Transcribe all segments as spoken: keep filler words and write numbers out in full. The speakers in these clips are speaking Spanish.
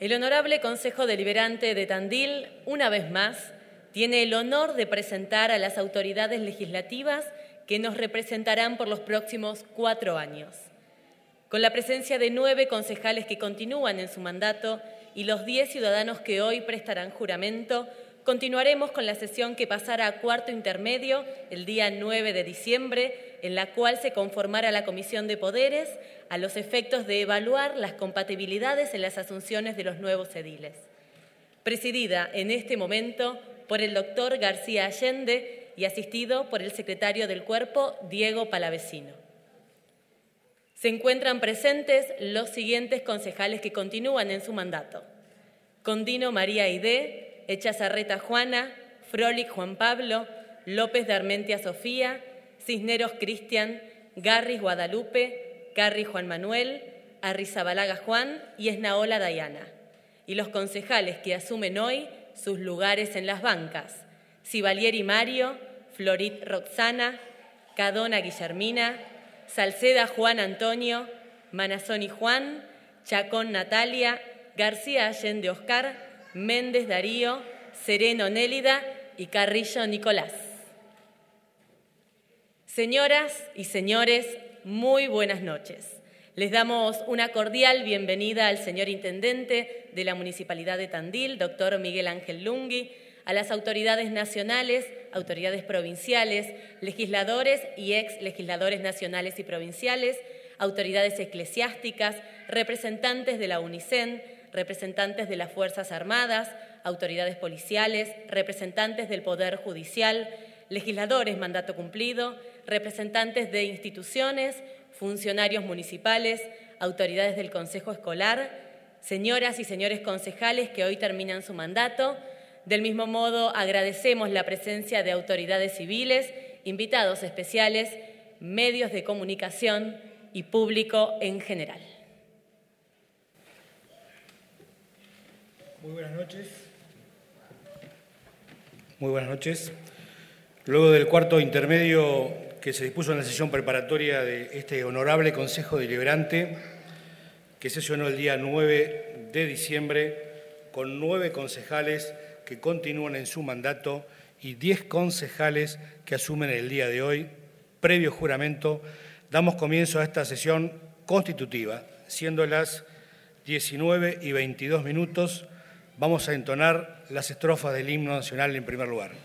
El Honorable Consejo Deliberante de Tandil, una vez más, tiene el honor de presentar a las autoridades legislativas que nos representarán por los próximos cuatro años. Con la presencia de nueve concejales que continúan en su mandato y los diez ciudadanos que hoy prestarán juramento, continuaremos con la sesión que pasará a cuarto intermedio el día nueve de diciembre, en la cual se conformará la Comisión de Poderes a los efectos de evaluar las compatibilidades en las asunciones de los nuevos ediles. Presidida en este momento por el doctor García Allende y asistido por el secretario del Cuerpo, Diego Palavecino. Se encuentran presentes los siguientes concejales que continúan en su mandato: Condino María Aidé, Echazarreta Juana, Frolic Juan Pablo, López de Armentia Sofía, Cisneros Cristian, Garris Guadalupe, Carri Juan Manuel, Arrizabalaga Juan y Esnaola Dayana. Y los concejales que asumen hoy sus lugares en las bancas: Civalieri Mario, Florit Roxana, Cadona Guillermina, Salceda Juan Antonio, Manazoni Juan, Chacón Natalia, García Allende Oscar, Méndez Darío, Sereno Nélida y Carrillo Nicolás. Señoras y señores, muy buenas noches. Les damos una cordial bienvenida al señor Intendente de la Municipalidad de Tandil, doctor Miguel Ángel Lungui, a las autoridades nacionales, autoridades provinciales, legisladores y ex legisladores nacionales y provinciales, autoridades eclesiásticas, representantes de la UNICEN, representantes de las Fuerzas Armadas, autoridades policiales, representantes del Poder Judicial, legisladores mandato cumplido, representantes de instituciones, funcionarios municipales, autoridades del Consejo Escolar, señoras y señores concejales que hoy terminan su mandato. Del mismo modo, agradecemos la presencia de autoridades civiles, invitados especiales, medios de comunicación y público en general. Muy buenas noches. Muy buenas noches. Luego del cuarto intermedio que se dispuso en la sesión preparatoria de este honorable Consejo Deliberante, que sesionó el día nueve de diciembre, con nueve concejales que continúan en su mandato y diez concejales que asumen el día de hoy, previo juramento, damos comienzo a esta sesión constitutiva. Siendo las diecinueve y veintidós minutos, vamos a entonar las estrofas del himno nacional en primer lugar.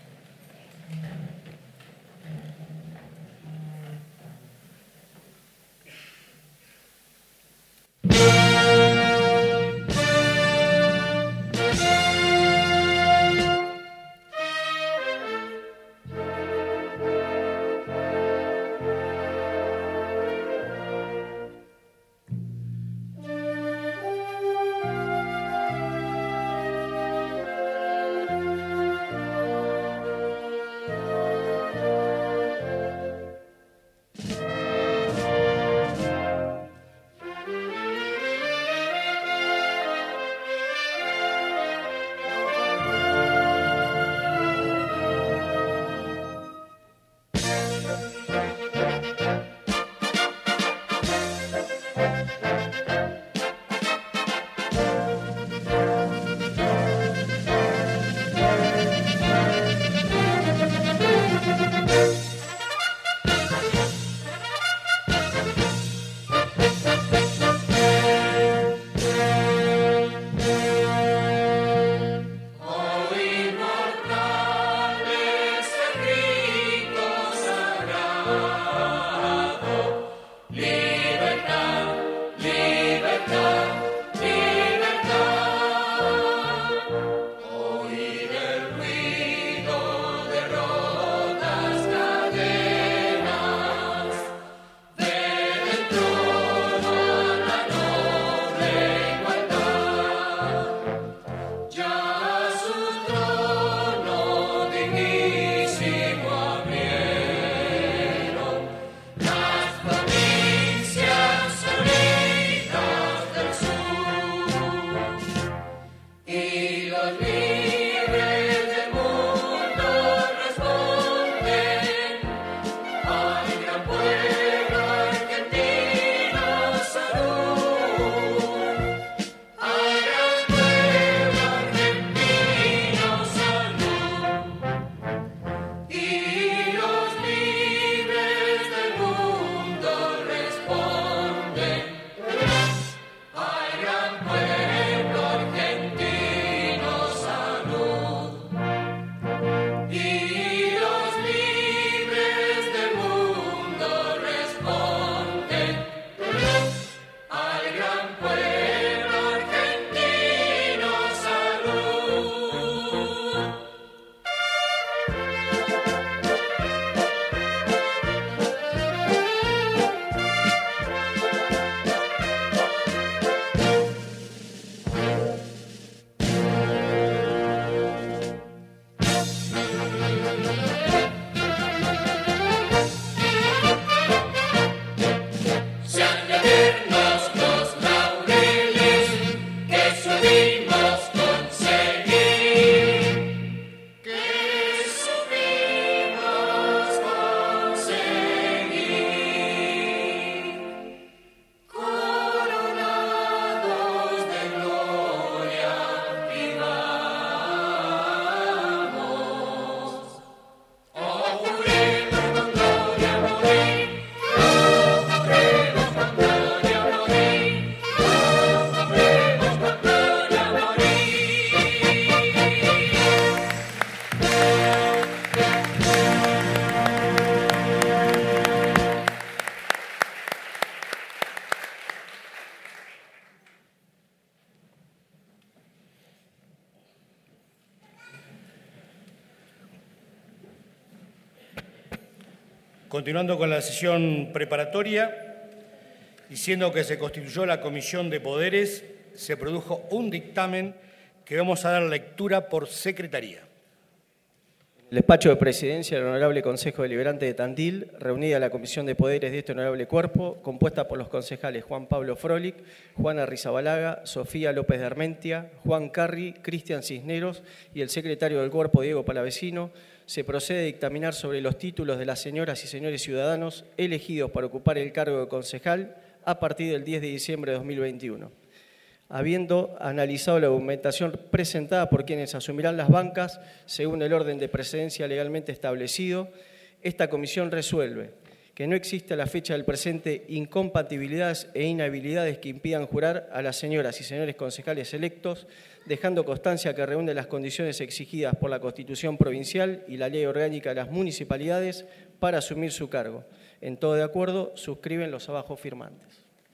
Continuando con la sesión preparatoria, diciendo que se constituyó la Comisión de Poderes, se produjo un dictamen que vamos a dar lectura por secretaría. El despacho de presidencia del Honorable Consejo Deliberante de Tandil, reunida la Comisión de Poderes de este honorable cuerpo, compuesta por los concejales Juan Pablo Frolich, Juana Rizabalaga, Sofía López de Armentia, Juan Carri, Cristian Cisneros y el secretario del cuerpo Diego Palavecino, se procede a dictaminar sobre los títulos de las señoras y señores ciudadanos elegidos para ocupar el cargo de concejal a partir del diez de diciembre de dos mil veintiuno. Habiendo analizado la documentación presentada por quienes asumirán las bancas según el orden de precedencia legalmente establecido, esta comisión resuelve que no existe a la fecha del presente incompatibilidades e inhabilidades que impidan jurar a las señoras y señores concejales electos, dejando constancia que reúne las condiciones exigidas por la Constitución Provincial y la Ley Orgánica de las Municipalidades para asumir su cargo. En todo de acuerdo, suscriben los abajo firmantes.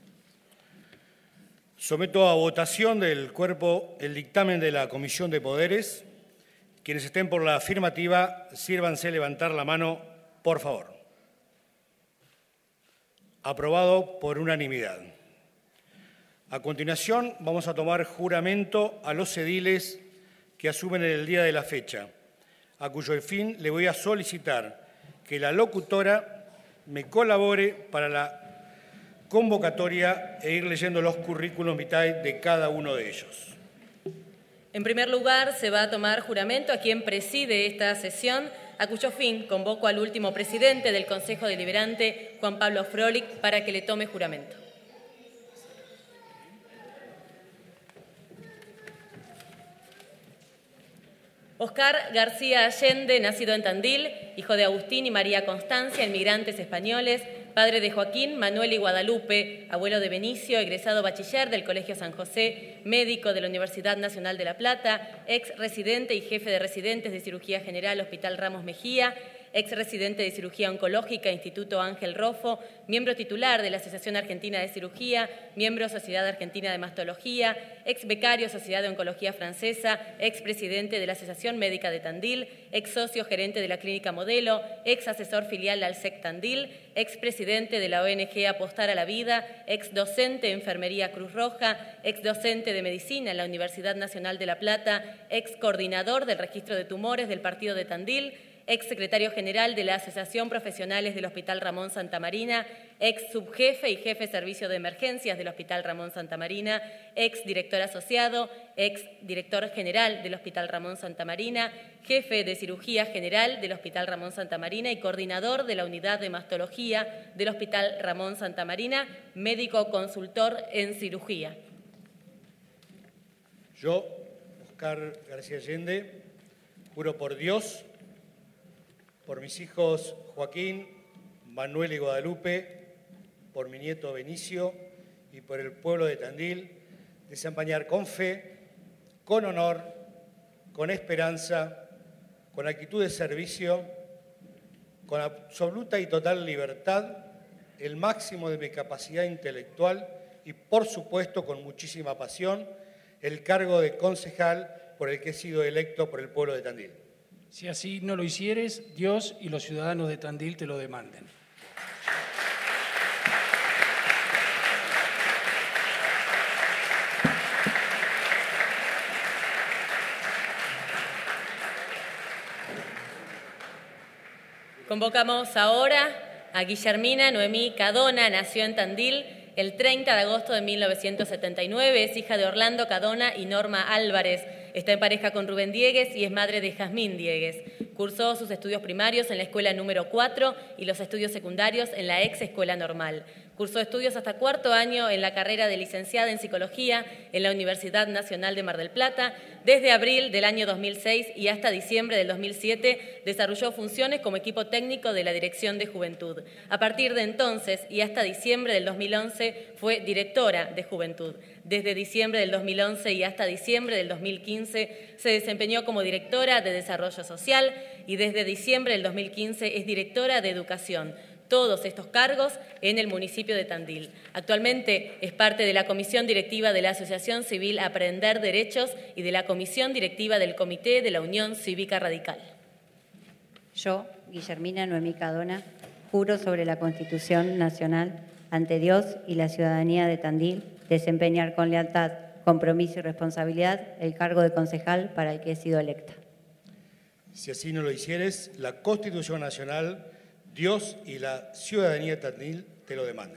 Someto a votación del cuerpo el dictamen de la Comisión de Poderes. Quienes estén por la afirmativa, sírvanse levantar la mano, por favor. Aprobado por unanimidad. A continuación, vamos a tomar juramento a los ediles que asumen en el día de la fecha, a cuyo fin le voy a solicitar que la locutora me colabore para la convocatoria e ir leyendo los currículum vitae de cada uno de ellos. En primer lugar, se va a tomar juramento a quien preside esta sesión, a cuyo fin convoco al último presidente del Consejo Deliberante, Juan Pablo Frolich, para que le tome juramento. Oscar García Allende, nacido en Tandil, hijo de Agustín y María Constancia, inmigrantes españoles, padre de Joaquín, Manuel y Guadalupe, abuelo de Benicio, egresado bachiller del Colegio San José, médico de la Universidad Nacional de La Plata, ex residente y jefe de residentes de Cirugía General Hospital Ramos Mejía, ex residente de Cirugía Oncológica Instituto Ángel Rofo, miembro titular de la Asociación Argentina de Cirugía, miembro Sociedad Argentina de Mastología, ex becario Sociedad de Oncología Francesa, ex presidente de la Asociación Médica de Tandil, ex socio gerente de la Clínica Modelo, ex asesor filial al S E C Tandil, ex presidente de la O N G Apostar a la Vida, ex docente de Enfermería Cruz Roja, ex docente de Medicina en la Universidad Nacional de La Plata, ex coordinador del Registro de Tumores del Partido de Tandil, ex secretario general de la Asociación Profesionales del Hospital Ramón Santa Marina, ex subjefe y jefe de servicio de emergencias del Hospital Ramón Santa Marina, ex director asociado, ex director general del Hospital Ramón Santa Marina, jefe de cirugía general del Hospital Ramón Santa Marina y coordinador de la unidad de mastología del Hospital Ramón Santa Marina, médico consultor en cirugía. Yo, Oscar García Allende, juro por Dios, por mis hijos Joaquín, Manuel y Guadalupe, por mi nieto Benicio y por el pueblo de Tandil, desempeñar con fe, con honor, con esperanza, con actitud de servicio, con absoluta y total libertad, el máximo de mi capacidad intelectual y, por supuesto, con muchísima pasión, el cargo de concejal por el que he sido electo por el pueblo de Tandil. Si así no lo hicieres, Dios y los ciudadanos de Tandil te lo demanden. Convocamos ahora a Guillermina Noemí Cadona, nació en Tandil el treinta de agosto de mil novecientos setenta y nueve, es hija de Orlando Cadona y Norma Álvarez. Está en pareja con Rubén Diegues y es madre de Jazmín Diegues. Cursó sus estudios primarios en la escuela número cuatro y los estudios secundarios en la ex escuela normal. Cursó estudios hasta cuarto año en la carrera de licenciada en Psicología en la Universidad Nacional de Mar del Plata. Desde abril del año dos mil seis y hasta diciembre del dos mil siete desarrolló funciones como equipo técnico de la Dirección de Juventud. A partir de entonces y hasta diciembre del dos mil once fue directora de Juventud. Desde diciembre del dos mil once y hasta diciembre del dos mil quince se desempeñó como directora de Desarrollo Social y desde diciembre del dos mil quince es directora de Educación. Todos estos cargos en el municipio de Tandil. Actualmente es parte de la Comisión Directiva de la Asociación Civil Aprender Derechos y de la Comisión Directiva del Comité de la Unión Cívica Radical. Yo, Guillermina Noemí Cadona, juro sobre la Constitución Nacional, ante Dios y la ciudadanía de Tandil, desempeñar con lealtad, compromiso y responsabilidad el cargo de concejal para el que he sido electa. Si así no lo hicieres, la Constitución Nacional, Dios y la ciudadanía de Tandil te lo demanden.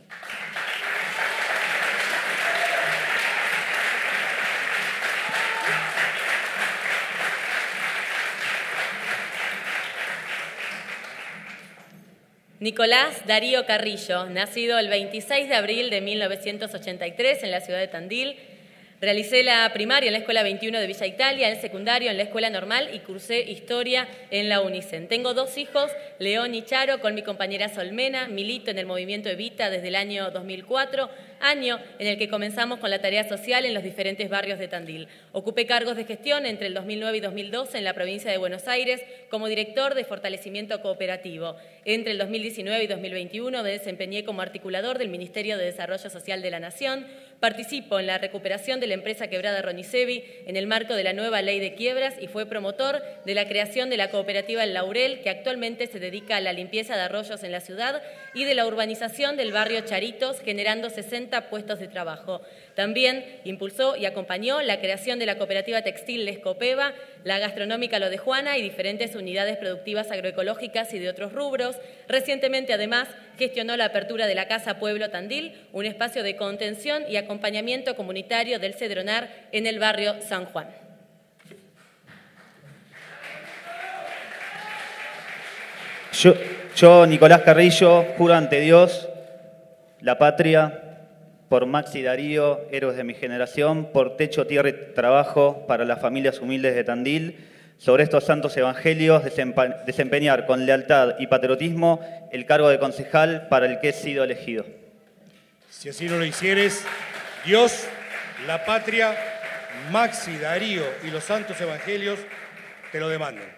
Nicolás Darío Carrillo, nacido el veintiséis de abril de mil novecientos ochenta y tres en la ciudad de Tandil. Realicé la primaria en la Escuela veintiuno de Villa Italia, el secundario en la Escuela Normal y cursé Historia en la UNICEN. Tengo dos hijos, León y Charo, con mi compañera Solmena. Milito en el movimiento Evita desde el año dos mil cuatro, año en el que comenzamos con la tarea social en los diferentes barrios de Tandil. Ocupé cargos de gestión entre el dos mil nueve y dos mil doce en la provincia de Buenos Aires como director de fortalecimiento cooperativo. Entre el dos mil diecinueve y dos mil veintiuno me desempeñé como articulador del Ministerio de Desarrollo Social de la Nación. Participo en la recuperación de la empresa quebrada Ronicevi en el marco de la nueva ley de quiebras y fue promotor de la creación de la cooperativa El Laurel, que actualmente se dedica a la limpieza de arroyos en la ciudad y de la urbanización del barrio Charitos, generando sesenta puestos de trabajo. También impulsó y acompañó la creación de la cooperativa textil Lescopeva, la gastronómica Lo de Juana y diferentes unidades productivas agroecológicas y de otros rubros. Recientemente, además, gestionó la apertura de la Casa Pueblo Tandil, un espacio de contención y acompañamiento comunitario del Cedronar en el barrio San Juan. Yo, yo, Nicolás Carrillo, juro ante Dios, la patria, por Maxi Darío, héroes de mi generación, por techo, tierra y trabajo para las familias humildes de Tandil, sobre estos santos evangelios, desempeñar con lealtad y patriotismo el cargo de concejal para el que he sido elegido. Si así no lo hicieres, Dios, la patria, Maxi Darío y los santos evangelios te lo demanden.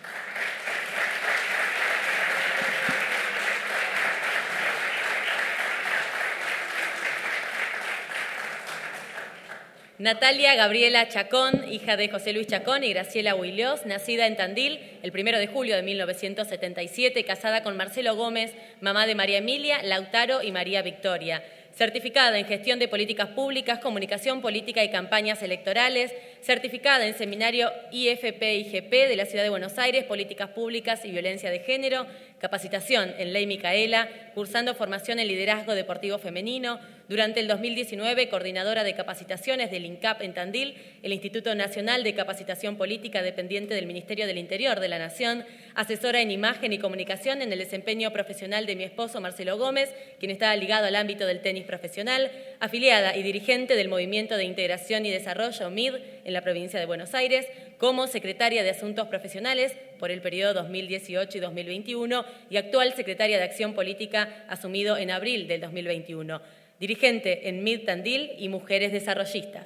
Natalia Gabriela Chacón, hija de José Luis Chacón y Graciela Huiliós, nacida en Tandil el primero de julio de mil novecientos setenta y siete, casada con Marcelo Gómez, mamá de María Emilia, Lautaro y María Victoria. Certificada en Gestión de Políticas Públicas, Comunicación Política y Campañas Electorales, certificada en Seminario I F P I G P de la Ciudad de Buenos Aires, Políticas Públicas y Violencia de Género, capacitación en Ley Micaela, cursando formación en Liderazgo Deportivo Femenino. Durante el dos mil diecinueve, coordinadora de capacitaciones del INCAP en Tandil, el Instituto Nacional de Capacitación Política dependiente del Ministerio del Interior de la Nación, asesora en Imagen y Comunicación en el desempeño profesional de mi esposo Marcelo Gómez, quien está ligado al ámbito del tenis profesional, afiliada y dirigente del Movimiento de Integración y Desarrollo, M I D, en la provincia de Buenos Aires, como secretaria de Asuntos Profesionales por el periodo dos mil dieciocho y dos mil veintiuno y actual secretaria de Acción Política, asumido en abril del dos mil veintiuno. Dirigente en M I D Tandil y Mujeres Desarrollistas.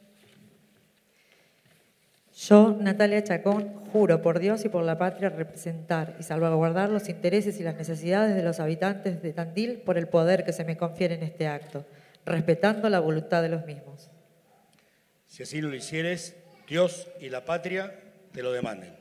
Yo, Natalia Chacón, juro por Dios y por la patria representar y salvaguardar los intereses y las necesidades de los habitantes de Tandil por el poder que se me confiere en este acto, respetando la voluntad de los mismos. Si así lo hicieres, Dios y la patria te lo demanden.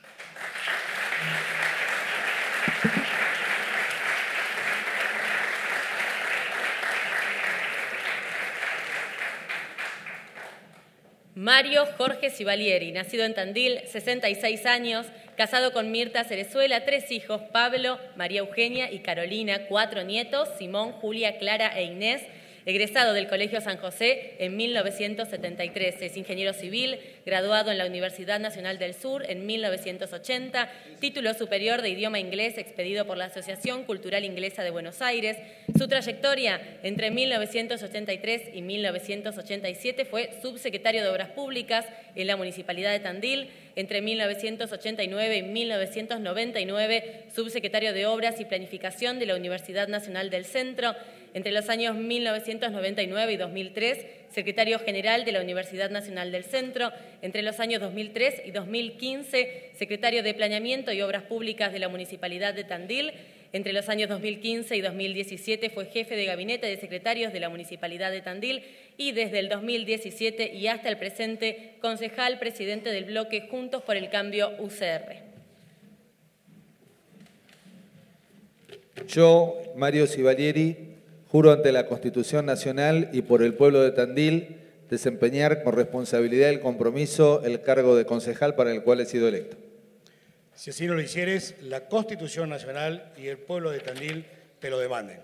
Mario Jorge Civalieri, nacido en Tandil, sesenta y seis años, casado con Mirta Cerezuela, tres hijos, Pablo, María Eugenia y Carolina, cuatro nietos, Simón, Julia, Clara e Inés, egresado del Colegio San José en mil novecientos setenta y tres. Es ingeniero civil, graduado en la Universidad Nacional del Sur en mil novecientos ochenta, título superior de idioma inglés expedido por la Asociación Cultural Inglesa de Buenos Aires. Su trayectoria entre mil novecientos ochenta y tres y mil novecientos ochenta y siete fue subsecretario de Obras Públicas en la Municipalidad de Tandil. Entre mil novecientos ochenta y nueve y mil novecientos noventa y nueve, subsecretario de Obras y Planificación de la Universidad Nacional del Centro. Entre los años mil novecientos noventa y nueve y dos mil tres, secretario general de la Universidad Nacional del Centro. Entre los años dos mil tres y dos mil quince, secretario de Planeamiento y Obras Públicas de la Municipalidad de Tandil. Entre los años dos mil quince y dos mil diecisiete fue jefe de gabinete de secretarios de la Municipalidad de Tandil y desde el dos mil diecisiete y hasta el presente, concejal presidente del bloque Juntos por el Cambio U C R. Yo, Mario Sivalieri, juro ante la Constitución Nacional y por el pueblo de Tandil desempeñar con responsabilidad y compromiso el cargo de concejal para el cual he sido electo. Si así no lo hicieres, la Constitución Nacional y el pueblo de Tandil te lo demanden.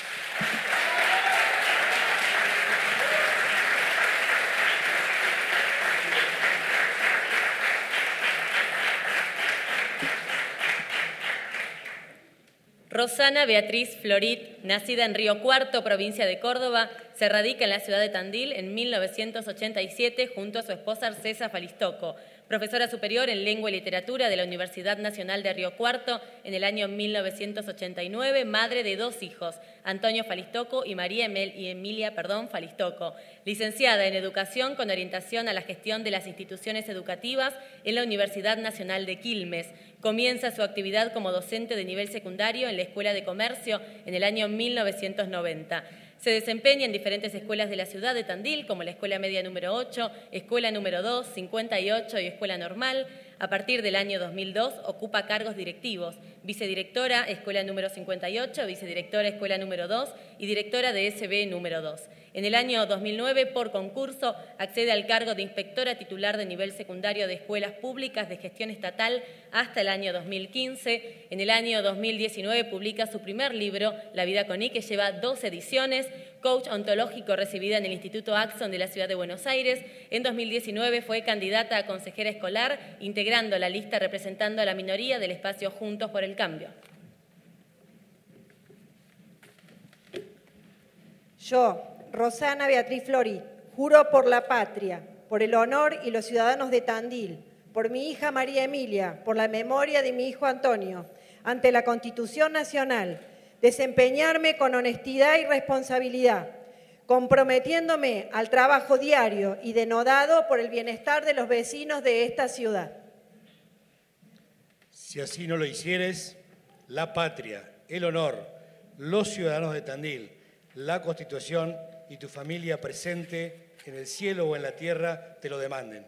Rosana Beatriz Florit, nacida en Río Cuarto, provincia de Córdoba, se radica en la ciudad de Tandil en mil novecientos ochenta y siete junto a su esposa Arcesa Falistoco, profesora superior en Lengua y Literatura de la Universidad Nacional de Río Cuarto en el año mil novecientos ochenta y nueve, madre de dos hijos, Antonio Falistoco y María Emel, y Emilia perdón, Falistoco, licenciada en Educación con orientación a la gestión de las instituciones educativas en la Universidad Nacional de Quilmes. Comienza su actividad como docente de nivel secundario en la Escuela de Comercio en el año mil novecientos noventa. Se desempeña en diferentes escuelas de la ciudad de Tandil, como la Escuela Media número ocho, Escuela número dos, cincuenta y ocho y Escuela Normal. A partir del año dos mil dos ocupa cargos directivos, vicedirectora Escuela número cincuenta y ocho, vicedirectora Escuela número dos y directora de S B número dos. En el año dos mil nueve, por concurso, accede al cargo de inspectora titular de nivel secundario de escuelas públicas de gestión estatal hasta el año dos mil quince. En el año dos mil diecinueve publica su primer libro, La vida con I, que lleva dos ediciones, coach ontológico recibida en el Instituto Axon de la Ciudad de Buenos Aires. En dos mil diecinueve fue candidata a consejera escolar, integrando la lista representando a la minoría del espacio Juntos por el Cambio. Yo, Rosana Beatriz Florit, juro por la patria, por el honor y los ciudadanos de Tandil, por mi hija María Emilia, por la memoria de mi hijo Antonio, ante la Constitución Nacional, desempeñarme con honestidad y responsabilidad, comprometiéndome al trabajo diario y denodado por el bienestar de los vecinos de esta ciudad. Si así no lo hicieres, la patria, el honor, los ciudadanos de Tandil, la Constitución y tu familia presente en el cielo o en la tierra te lo demanden.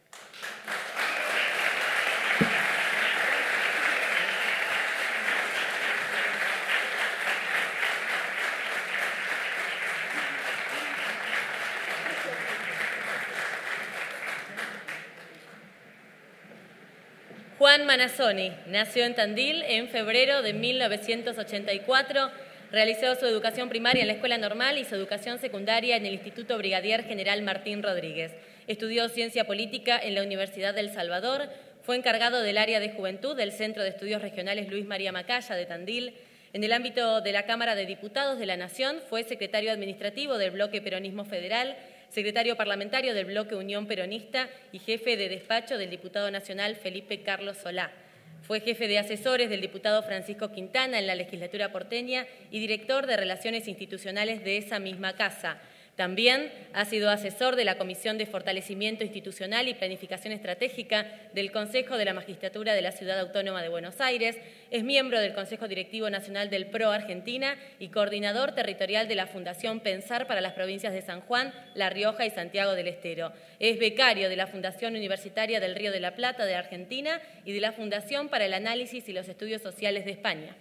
Juan Manassoni nació en Tandil en febrero de mil novecientos ochenta y cuatro. Realizó su educación primaria en la Escuela Normal y su educación secundaria en el Instituto Brigadier General Martín Rodríguez. Estudió Ciencia Política en la Universidad del Salvador. Fue encargado del área de Juventud del Centro de Estudios Regionales Luis María Macaya de Tandil. En el ámbito de la Cámara de Diputados de la Nación fue secretario administrativo del Bloque Peronismo Federal, secretario parlamentario del Bloque Unión Peronista y jefe de despacho del diputado nacional Felipe Carlos Solá. Fue jefe de asesores del diputado Francisco Quintana en la legislatura porteña y director de Relaciones Institucionales de esa misma casa. También ha sido asesor de la Comisión de Fortalecimiento Institucional y Planificación Estratégica del Consejo de la Magistratura de la Ciudad Autónoma de Buenos Aires, es miembro del Consejo Directivo Nacional del P R O Argentina y coordinador territorial de la Fundación Pensar para las provincias de San Juan, La Rioja y Santiago del Estero. Es becario de la Fundación Universitaria del Río de la Plata de Argentina y de la Fundación para el Análisis y los Estudios Sociales de España.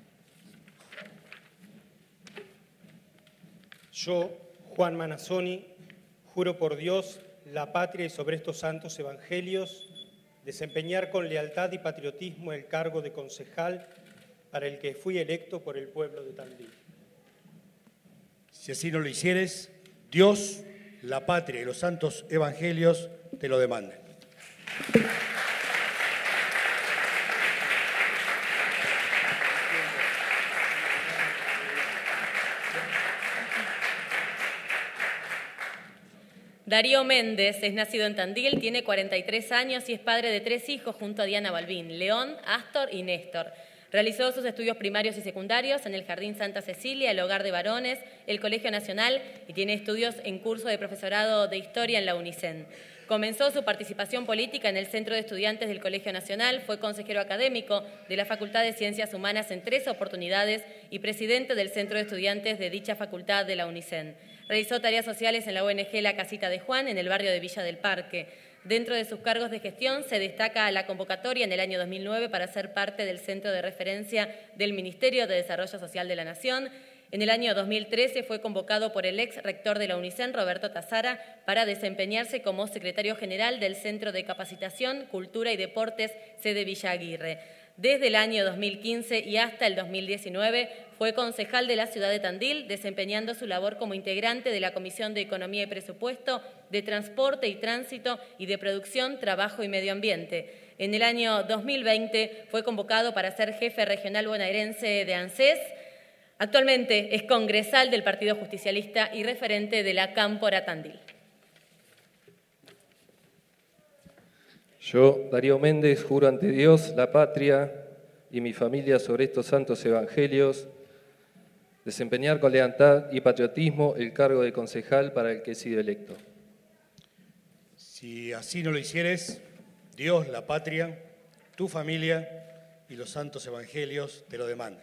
Yo, Juan Manassoni, juro por Dios, la patria y sobre estos santos evangelios, desempeñar con lealtad y patriotismo el cargo de concejal para el que fui electo por el pueblo de Tandil. Si así no lo hicieres, Dios, la patria y los santos evangelios te lo demanden. Darío Méndez es nacido en Tandil, tiene cuarenta y tres años y es padre de tres hijos junto a Diana Balbín, León, Astor y Néstor. Realizó sus estudios primarios y secundarios en el Jardín Santa Cecilia, el Hogar de Varones, el Colegio Nacional y tiene estudios en curso de profesorado de Historia en la UNICEN. Comenzó su participación política en el Centro de Estudiantes del Colegio Nacional, fue consejero académico de la Facultad de Ciencias Humanas en tres oportunidades y presidente del Centro de Estudiantes de dicha facultad de la UNICEN. Realizó tareas sociales en la O N G La Casita de Juan, en el barrio de Villa del Parque. Dentro de sus cargos de gestión se destaca la convocatoria en el año dos mil nueve para ser parte del Centro de Referencia del Ministerio de Desarrollo Social de la Nación. En el año dos mil trece fue convocado por el ex rector de la UNICEN, Roberto Tazara, para desempeñarse como secretario general del Centro de Capacitación, Cultura y Deportes, sede Villa Aguirre. Desde el año dos mil quince y hasta el dos mil diecinueve fue concejal de la ciudad de Tandil, desempeñando su labor como integrante de la Comisión de Economía y Presupuesto, de Transporte y Tránsito y de Producción, Trabajo y Medio Ambiente. En el año dos mil veinte fue convocado para ser jefe regional bonaerense de ANSES. Actualmente es congresal del Partido Justicialista y referente de la Cámpora Tandil. Yo, Darío Méndez, juro ante Dios, la patria y mi familia sobre estos santos evangelios, desempeñar con lealtad y patriotismo el cargo de concejal para el que he sido electo. Si así no lo hicieres, Dios, la patria, tu familia y los santos evangelios te lo demandan.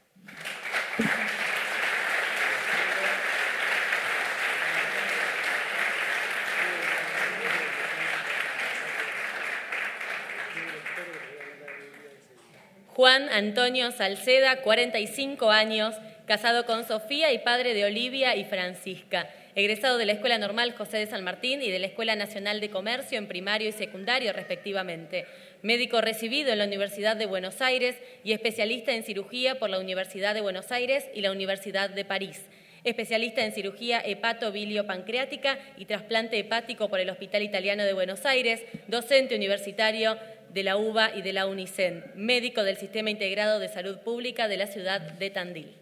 Juan Antonio Salceda, cuarenta y cinco años, casado con Sofía y padre de Olivia y Francisca, egresado de la Escuela Normal José de San Martín y de la Escuela Nacional de Comercio en primario y secundario, respectivamente. Médico recibido en la Universidad de Buenos Aires y especialista en cirugía por la Universidad de Buenos Aires y la Universidad de París. Especialista en cirugía hepato-bilio-pancreática y trasplante hepático por el Hospital Italiano de Buenos Aires, docente universitario de la U B A y de la UNICEN, médico del Sistema Integrado de Salud Pública de la ciudad de Tandil.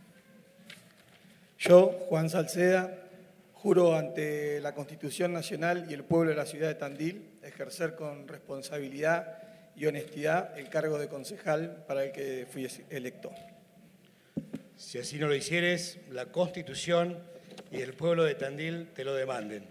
Yo, Juan Salceda, juro ante la Constitución Nacional y el pueblo de la ciudad de Tandil ejercer con responsabilidad y honestidad el cargo de concejal para el que fui electo. Si así no lo hicieres, la Constitución y el pueblo de Tandil te lo demanden.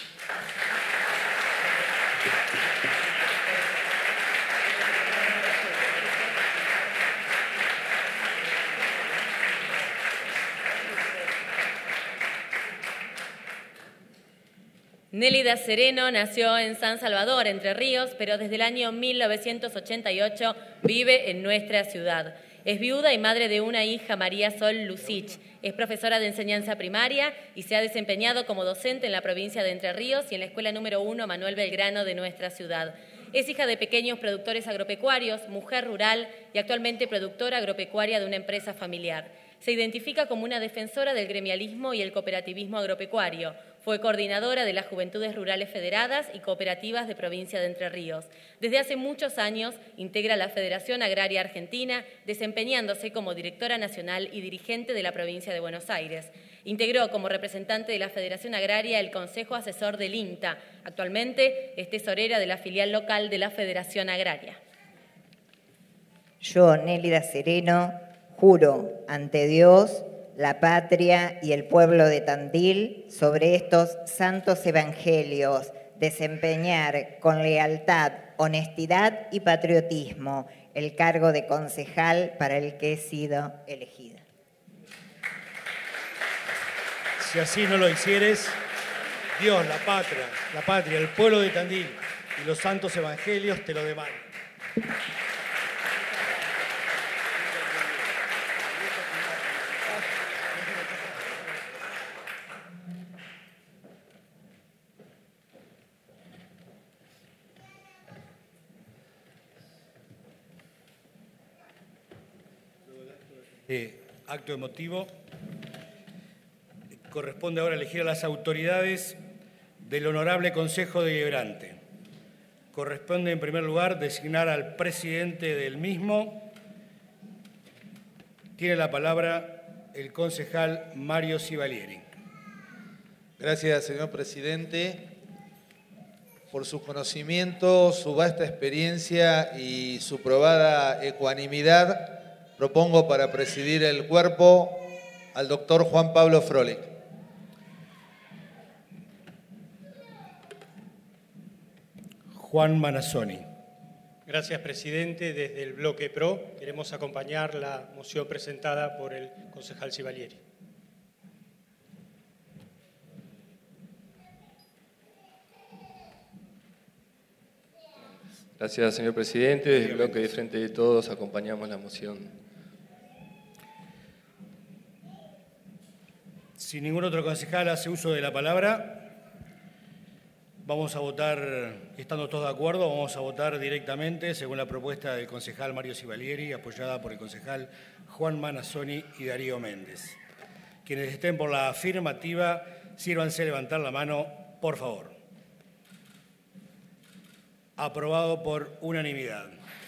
Nélida Sereno nació en San Salvador, Entre Ríos, pero desde el año mil novecientos ochenta y ocho vive en nuestra ciudad. Es viuda y madre de una hija, María Sol Lucich. Es profesora de enseñanza primaria y se ha desempeñado como docente en la provincia de Entre Ríos y en la escuela número uno Manuel Belgrano de nuestra ciudad. Es hija de pequeños productores agropecuarios, mujer rural y actualmente productora agropecuaria de una empresa familiar. Se identifica como una defensora del gremialismo y el cooperativismo agropecuario. Fue coordinadora de las Juventudes Rurales Federadas y Cooperativas de Provincia de Entre Ríos. Desde hace muchos años integra la Federación Agraria Argentina, desempeñándose como directora nacional y dirigente de la provincia de Buenos Aires. Integró como representante de la Federación Agraria el Consejo Asesor del INTA. Actualmente es tesorera de la filial local de la Federación Agraria. Yo, Nélida Sereno, juro ante Dios, la patria y el pueblo de Tandil sobre estos santos evangelios, desempeñar con lealtad, honestidad y patriotismo el cargo de concejal para el que he sido elegida. Si así no lo hicieres, Dios, la patria, la patria, el pueblo de Tandil y los santos evangelios te lo demandan. Eh, acto emotivo. Corresponde ahora elegir a las autoridades del Honorable Consejo Deliberante. Corresponde, en primer lugar, designar al presidente del mismo. Tiene la palabra el concejal Mario Sivalieri. Gracias, señor presidente. Por su conocimiento, su vasta experiencia y su probada ecuanimidad, propongo para presidir el cuerpo al doctor Juan Pablo Frolik. Juan Manassoni. Gracias, presidente. Desde el bloque PRO queremos acompañar la moción presentada por el concejal Sivalieri. Gracias, señor presidente. Desde el bloque de Frente de Todos acompañamos la moción. Si ningún otro concejal hace uso de la palabra, vamos a votar, estando todos de acuerdo, vamos a votar directamente según la propuesta del concejal Mario Sivalieri, apoyada por el concejal Juan Manassoni y Darío Méndez. Quienes estén por la afirmativa, sírvanse levantar la mano, por favor. Aprobado por unanimidad.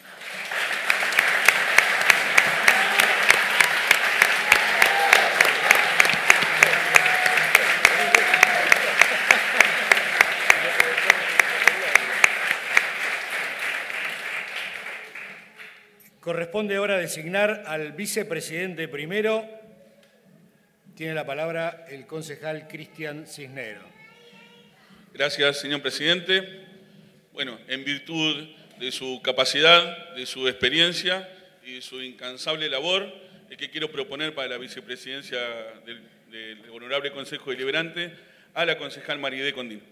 Corresponde ahora designar al vicepresidente primero. Tiene la palabra el concejal Cristian Cisnero. Gracias, señor presidente. Bueno, en virtud de su capacidad, de su experiencia y de su incansable labor, el que quiero proponer para la vicepresidencia del, del Honorable Consejo Deliberante a la concejal Maridé Condín.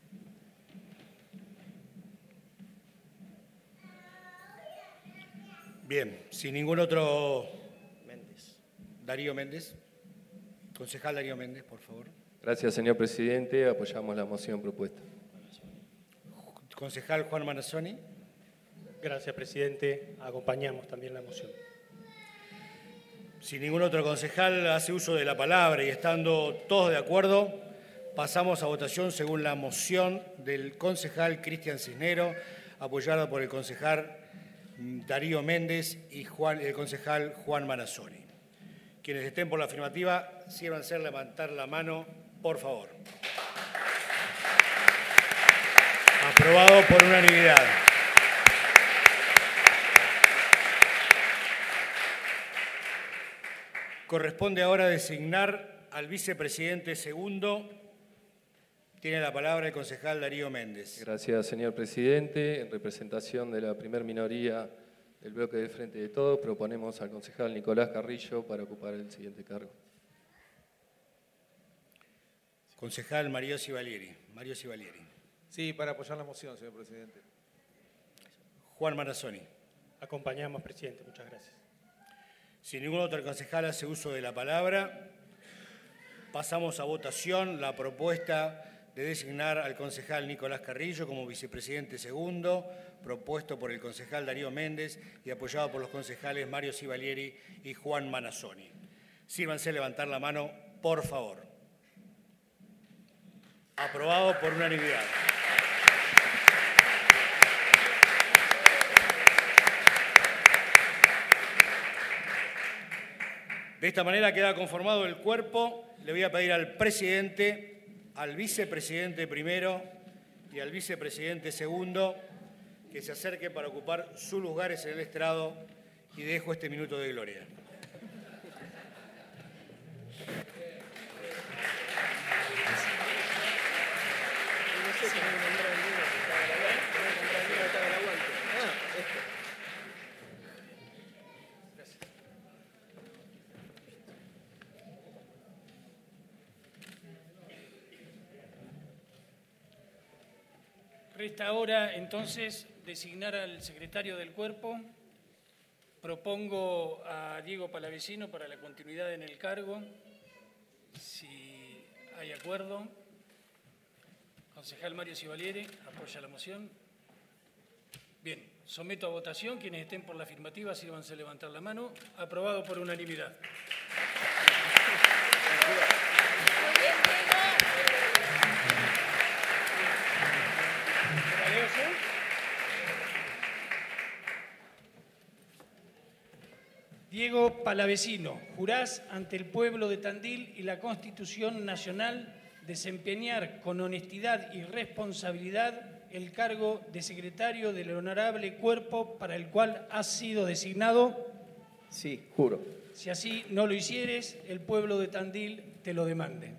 Bien, sin ningún otro... Méndez. Darío Méndez. Concejal Darío Méndez, por favor. Gracias, señor presidente. Apoyamos la moción propuesta. Concejal Juan Manassoni. Gracias, presidente. Acompañamos también la moción. Si ningún otro concejal hace uso de la palabra y estando todos de acuerdo, pasamos a votación según la moción del concejal Cristian Cisnero, apoyada por el concejal Darío Méndez y Juan, el concejal Juan Manassoni. Quienes estén por la afirmativa, sírvanse levantar la mano, por favor. Aprobado por unanimidad. Corresponde ahora designar al vicepresidente segundo. Tiene la palabra el concejal Darío Méndez. Gracias, señor presidente. En representación de la primer minoría del bloque del Frente de Todos, proponemos al concejal Nicolás Carrillo para ocupar el siguiente cargo. Concejal Mario Sivalieri. Mario Sivalieri. Sí, para apoyar la moción, señor presidente. Juan Manassoni. Acompañamos, presidente. Muchas gracias. Si ningún otro concejal hace uso de la palabra, pasamos a votación la propuesta de designar al concejal Nicolás Carrillo como vicepresidente segundo, propuesto por el concejal Darío Méndez y apoyado por los concejales Mario Sivalieri y Juan Manassoni. Sírvanse levantar la mano, por favor. Aprobado por unanimidad. De esta manera queda conformado el cuerpo. Le voy a pedir al presidente, al vicepresidente primero y al vicepresidente segundo que se acerquen para ocupar sus lugares en el estrado y dejo este minuto de gloria. Resta ahora, entonces, designar al secretario del cuerpo. Propongo a Diego Palavecino para la continuidad en el cargo, si hay acuerdo. Concejal Mario Sivalieri, ¿apoya la moción? Bien, someto a votación. Quienes estén por la afirmativa, sírvanse levantar la mano. Aprobado por unanimidad. Diego Palavecino, jurás ante el pueblo de Tandil y la Constitución Nacional desempeñar con honestidad y responsabilidad el cargo de secretario del honorable cuerpo para el cual has sido designado. Sí, juro. Si así no lo hicieres, el pueblo de Tandil te lo demande.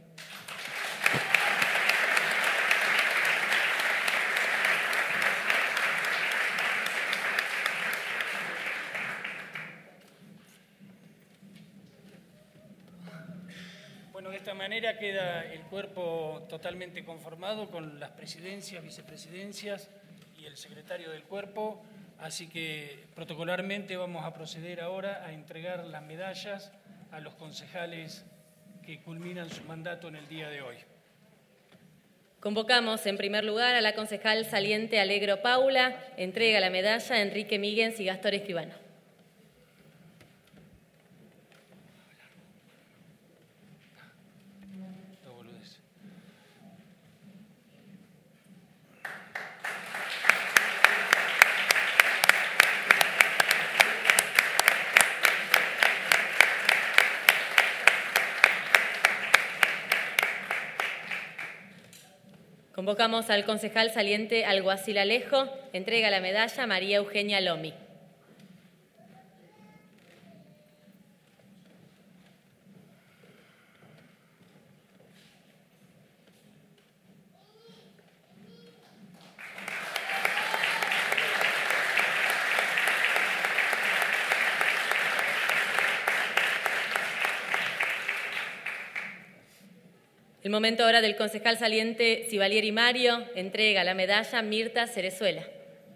Bueno, de esta manera queda el cuerpo totalmente conformado con las presidencias, vicepresidencias y el secretario del cuerpo, así que protocolarmente vamos a proceder ahora a entregar las medallas a los concejales que culminan su mandato en el día de hoy. Convocamos en primer lugar a la concejal saliente Alegro Paula. Entrega la medalla a Enrique Míguez y Gastón Escribano. Convocamos al concejal saliente Alguacil Alejo. Entrega la medalla a María Eugenia Lomi. El momento ahora del concejal saliente Sivalieri Mario. Entrega la medalla a Mirta Cerezuela.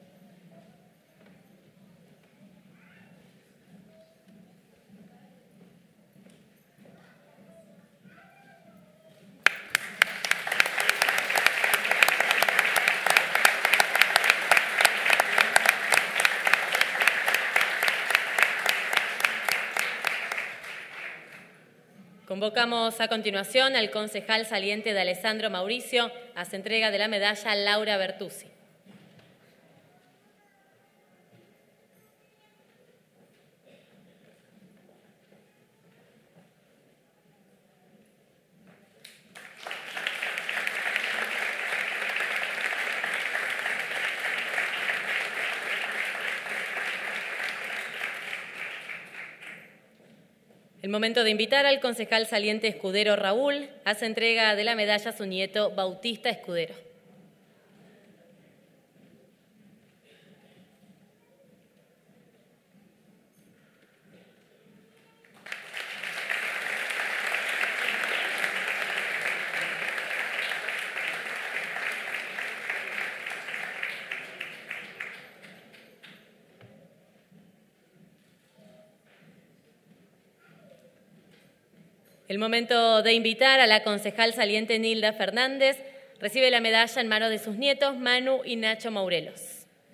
Convocamos a continuación al concejal saliente de Alessandro Mauricio. Hace entrega de la medalla a Laura Bertuzzi. El momento de invitar al concejal saliente Escudero Raúl. Hace entrega de la medalla a su nieto Bautista Escudero. El momento de invitar a la concejal saliente Nilda Fernández. Recibe la medalla en manos de sus nietos Manu y Nacho Maurelos.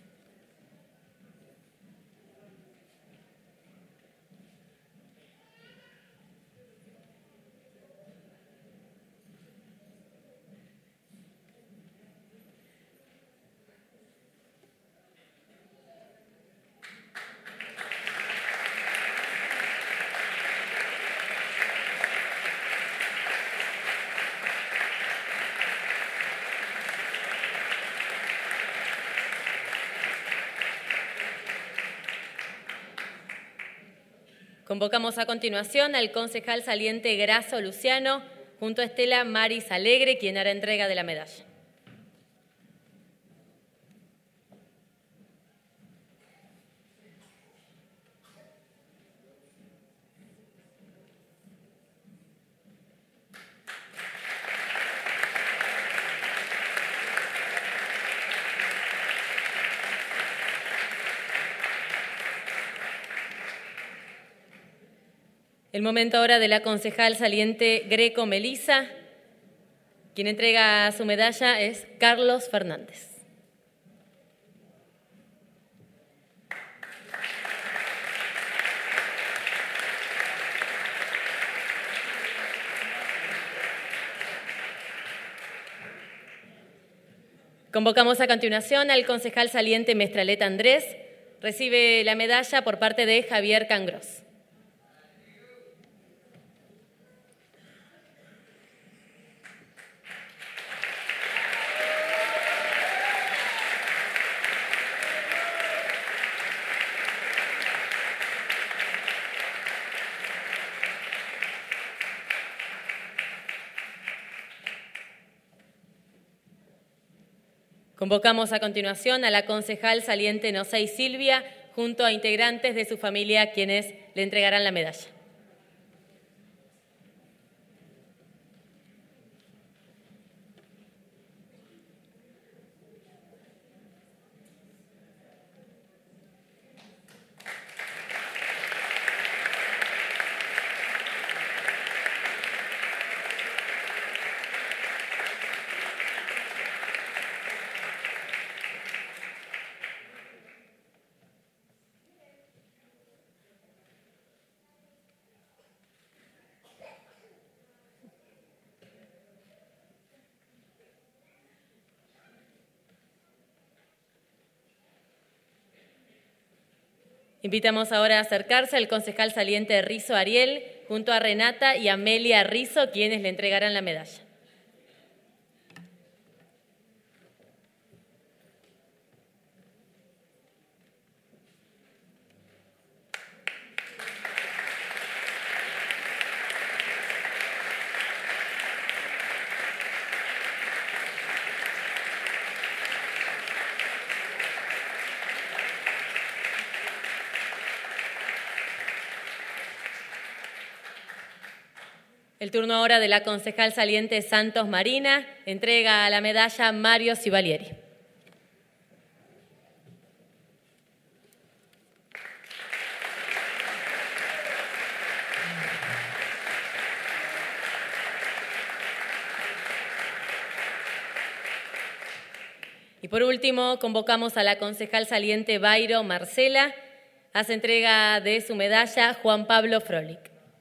Convocamos a continuación al concejal saliente Grasso Luciano junto a Estela Maris Alegre, quien hará entrega de la medalla. El momento ahora de la concejal saliente Greco Melisa. Quien entrega su medalla es Carlos Fernández. Convocamos a continuación al concejal saliente Mestralet Andrés. Recibe la medalla por parte de Javier Cangros. Convocamos a continuación a la concejal saliente Nosei Silvia junto a integrantes de su familia quienes le entregarán la medalla. Invitamos ahora a acercarse al concejal saliente Rizo Ariel, junto a Renata y Amelia Rizo, quienes le entregarán la medalla. El turno ahora de la concejal saliente Santos Marina. Entrega la medalla Mario Civalieri. Y por último, convocamos a la concejal saliente Bairo Marcela. Hace entrega de su medalla Juan Pablo Frolik.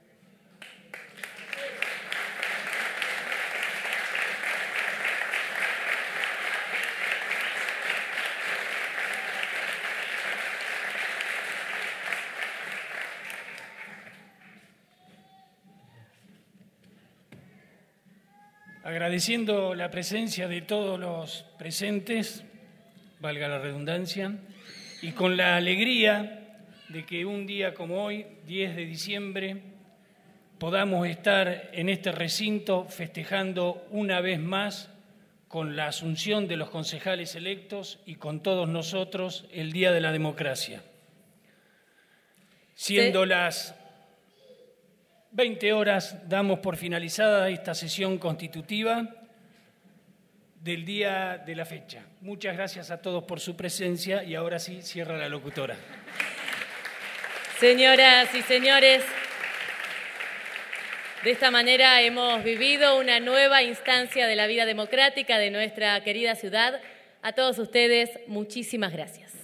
Agradeciendo la presencia de todos los presentes, valga la redundancia, y con la alegría de que un día como hoy, diez de diciembre, podamos estar en este recinto festejando una vez más con la asunción de los concejales electos y con todos nosotros el Día de la Democracia. Siendo sí. las veinte horas, damos por finalizada esta sesión constitutiva del día de la fecha. Muchas gracias a todos por su presencia y ahora sí cierra la locutora. Señoras y señores, de esta manera hemos vivido una nueva instancia de la vida democrática de nuestra querida ciudad. A todos ustedes, muchísimas gracias.